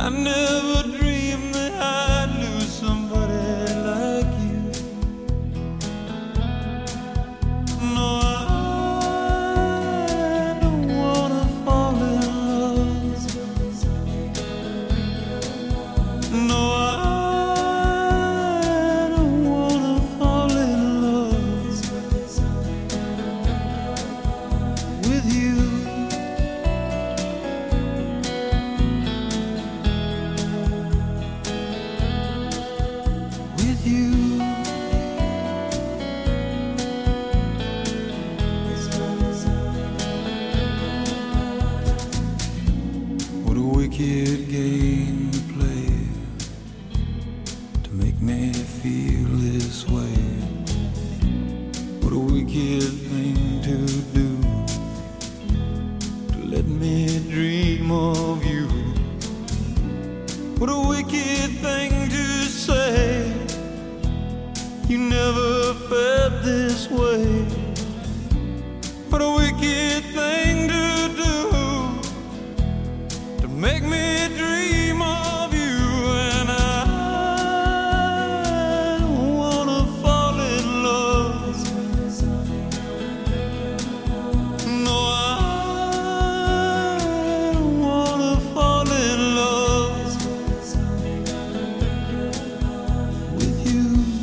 I never dreamed that I'd lose somebody like you. No, I don't wanna fall in love. No, I don't wanna fall in love with you. With you. What a wicked game to play to make me feel this way. What a wicked thing to do to let me dream of you. What a wicked thing to say. You never felt this way. What a wicked thing to do to make me dream of you. And I don't wanna fall in love. No, I don't wanna fall in love with you.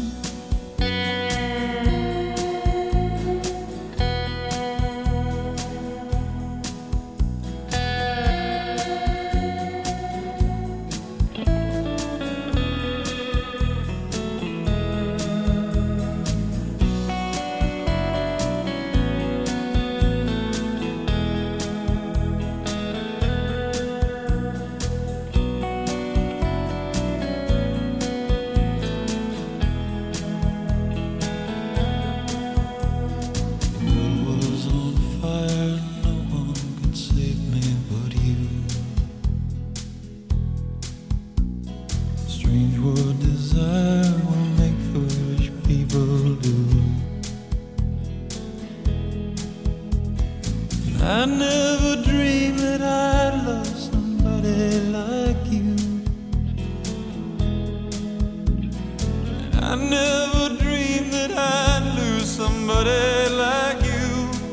Strange what desire will make foolish people do. I never dreamed that I'd love somebody like you. I never dreamed that I'd lose somebody like you.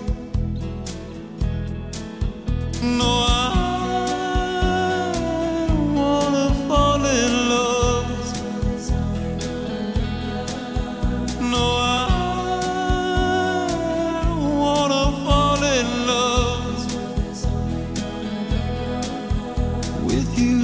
No, I don't wanna fall in love. No, I don't wanna fall in love with you.